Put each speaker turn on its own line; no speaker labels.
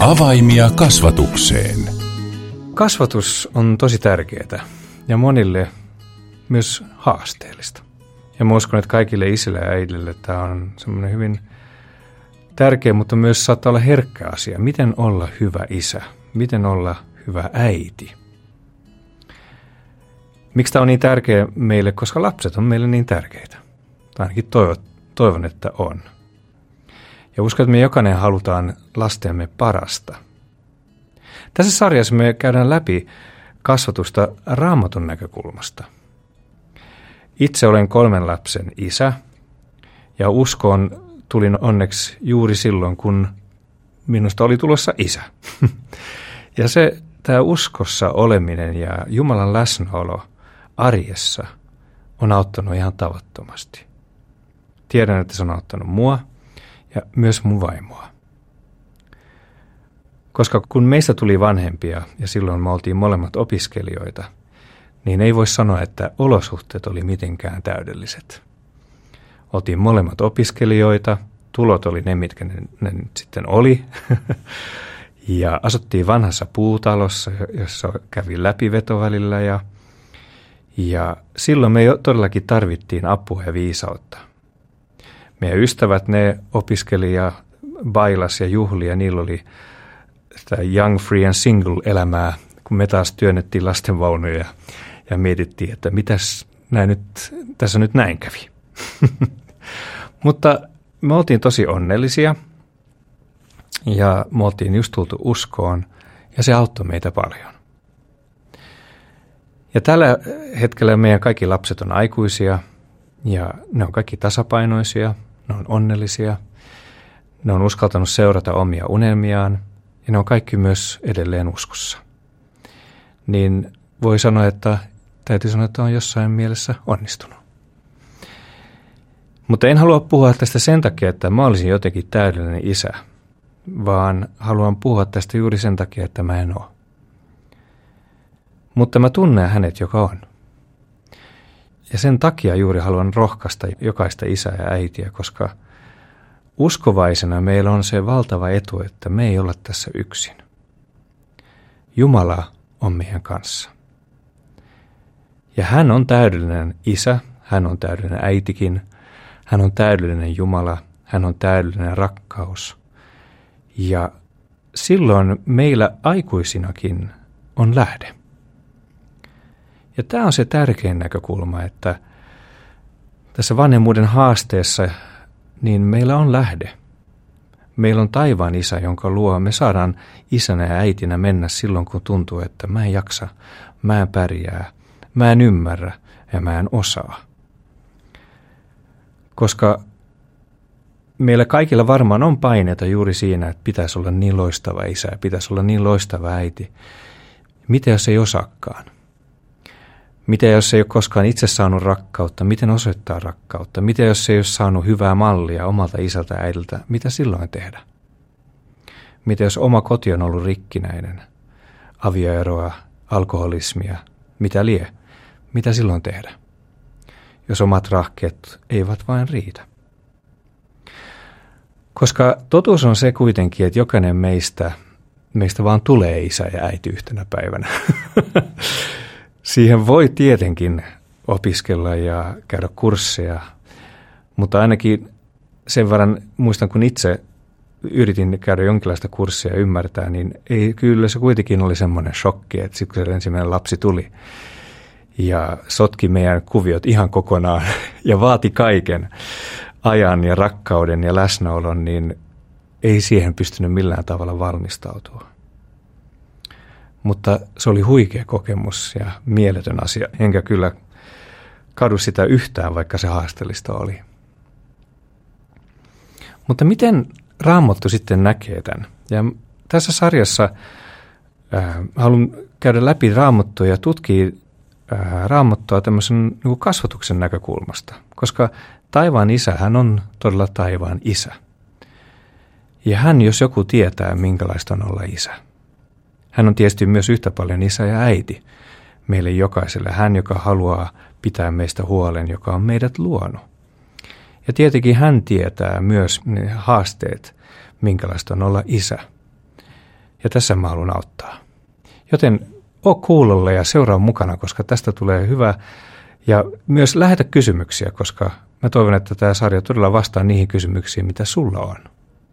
Avaimia kasvatukseen.
Kasvatus on tosi tärkeää ja monille myös haasteellista. Ja mä uskon, että kaikille isille ja äidille tämä on semmoinen hyvin tärkeä, mutta myös saattaa olla herkkä asia. Miten olla hyvä isä? Miten olla hyvä äiti? Miksi tämä on niin tärkeä meille? Koska lapset on meille niin tärkeitä. Tai ainakin toivon, että on. Ja uskon, että me jokainen halutaan lastemme parasta. Tässä sarjassa me käydään läpi kasvatusta Raamatun näkökulmasta. Itse olen 3 lapsen isä ja uskoon tulin onneksi juuri silloin, kun minusta oli tulossa isä. Ja tämä uskossa oleminen ja Jumalan läsnäolo arjessa on auttanut ihan tavattomasti. Tiedän, että se on auttanut mua ja myös mun vaimoa. Koska kun meistä tuli vanhempia ja silloin me oltiin molemmat opiskelijoita, niin ei voi sanoa, että olosuhteet oli mitenkään täydelliset. Oltiin molemmat opiskelijoita, tulot oli ne, mitkä ne nyt sitten oli. Ja asuttiin vanhassa puutalossa, jossa kävi läpiveto välillä. Ja silloin me todellakin tarvittiin apua ja viisautta. Meidän ystävät, ne opiskeli ja bailas ja juhli ja niillä oli sitä young, free and single elämää, kun me taas työnnettiin lastenvaunuja ja mietittiin, että mitäs tässä nyt näin kävi. Mutta me oltiin tosi onnellisia ja me oltiin just tultu uskoon ja se auttoi meitä paljon. Ja tällä hetkellä meidän kaikki lapset on aikuisia ja ne on kaikki tasapainoisia, ne on onnellisia, ne on uskaltanut seurata omia unelmiaan ja ne on kaikki myös edelleen uskossa. Niin voi sanoa, täytyy sanoa, että on jossain mielessä onnistunut. Mutta en halua puhua tästä sen takia, että mä olisin jotenkin täydellinen isä, vaan haluan puhua tästä juuri sen takia, että mä en ole. Mutta mä tunnen hänet, joka on. Ja sen takia juuri haluan rohkaista jokaista isää ja äitiä, koska uskovaisena meillä on se valtava etu, että me ei olla tässä yksin. Jumala on meidän kanssa. Ja hän on täydellinen isä, hän on täydellinen äitikin, hän on täydellinen Jumala, hän on täydellinen rakkaus. Ja silloin meillä aikuisinakin on lähde. Ja tämä on se tärkein näkökulma, että tässä vanhemmuuden haasteessa niin meillä on lähde. Meillä on taivaan isä, jonka luo me saadaan isänä ja äitinä mennä silloin, kun tuntuu, että mä en jaksa, mä en pärjää, mä en ymmärrä ja mä en osaa. Koska meillä kaikilla varmaan on paineita juuri siinä, että pitäisi olla niin loistava isä ja pitäisi olla niin loistava äiti. Mitä jos ei osaakaan? Mitä jos ei ole koskaan itse saanut rakkautta? Miten osoittaa rakkautta? Mitä jos ei ole saanut hyvää mallia omalta isältä ja äidiltä? Mitä silloin tehdä? Mitä jos oma koti on ollut rikkinäinen? Avioeroa, alkoholismia, mitä lie? Mitä silloin tehdä? Jos omat rahkeet eivät vain riitä. Koska totuus on se kuitenkin, että jokainen meistä vaan tulee isä ja äiti yhtenä päivänä. Siihen voi tietenkin opiskella ja käydä kursseja, mutta ainakin sen verran muistan, kun itse yritin käydä jonkinlaista kurssia ja ymmärtää, niin kyllä se kuitenkin oli semmoinen shokki, että sitten kun se ensimmäinen lapsi tuli ja sotki meidän kuviot ihan kokonaan ja vaati kaiken ajan ja rakkauden ja läsnäolon, niin ei siihen pystynyt millään tavalla valmistautua. Mutta se oli huikea kokemus ja mieletön asia, enkä kyllä kadu sitä yhtään, vaikka se haasteellista oli. Mutta miten Raamattu sitten näkee tämän? Ja tässä sarjassa haluan käydä läpi Raamattua ja tutkia Raamattua tämmöisen niin kuin kasvatuksen näkökulmasta, koska taivaan isä, hän on todella taivaan isä. Ja hän, jos joku tietää, minkälaista on olla isä. Hän on tietysti myös yhtä paljon isä ja äiti meille jokaiselle. Hän, joka haluaa pitää meistä huolen, joka on meidät luonut. Ja tietenkin hän tietää myös ne haasteet, minkälaista on olla isä. Ja tässä mä haluan auttaa. Joten oo kuulolla ja seuraa mukana, koska tästä tulee hyvä. Ja myös lähetä kysymyksiä, koska mä toivon, että tämä sarja todella vastaa niihin kysymyksiin, mitä sulla on.